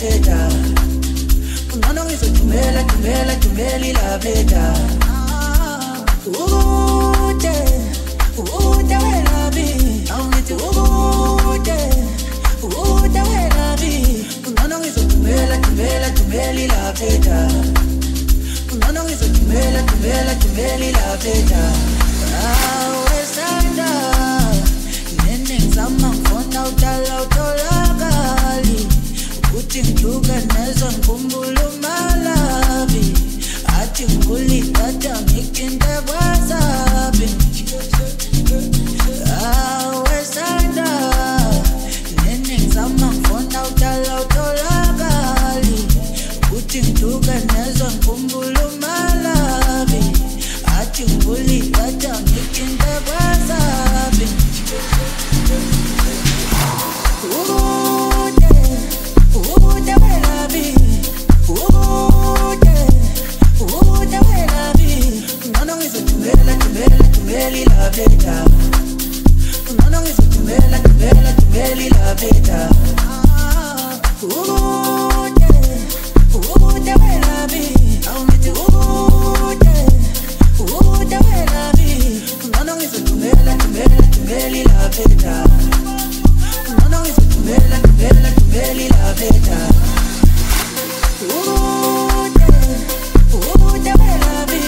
veda. Unano ngizothumela thumela thumela ila veda. Ude wela bi. Awungithi ude wela bi. Unano ngizothumela thumela thumela ila veda. Unano ngizothumela thumela thumela ila veda. Wesanda nene ngizama ngifona udala utholakali ukuthi ngiduka nezwa ngikhumbula umalabi athi ngulithatha ngikinde kwasabi wesanda nene ngizama ngifona udala utholakali ukuthi ngiduka nezwa ngikhumbula umalabi athi ngulithatha ngikinde kwasabi ude wela bi ude wela bi ngano ngizothumela thumela thumela ila veda ngano ngizothumela thumela thumela ila veda ude wela bi awungithi ude wela bi ngano ngizothumela thumela thumela ila veda ngano ngizothumela thumela thumela ila veda ude wela bi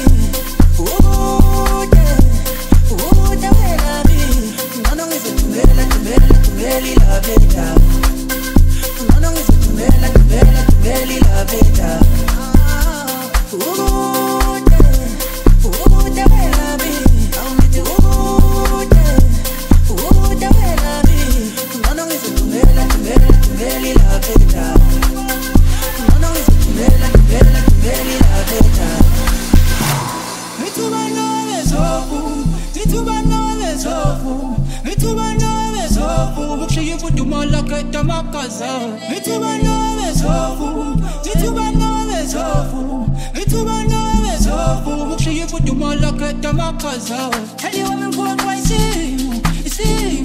ude wela bi ngano ngizothumela thumela thumela ila veda ngano ngizothumela thumela thumela ila veda ude wela bi awungithi ude wela bi ngano ngizothumela thumela thumela ila veda ngano ngizothumela thumela thumela ila veda Mithuba nove zofu ukushiya kudumala keta makaza Mithuba nove zofu ukushiya kudumala keta makaza Hali wami ngwa isimo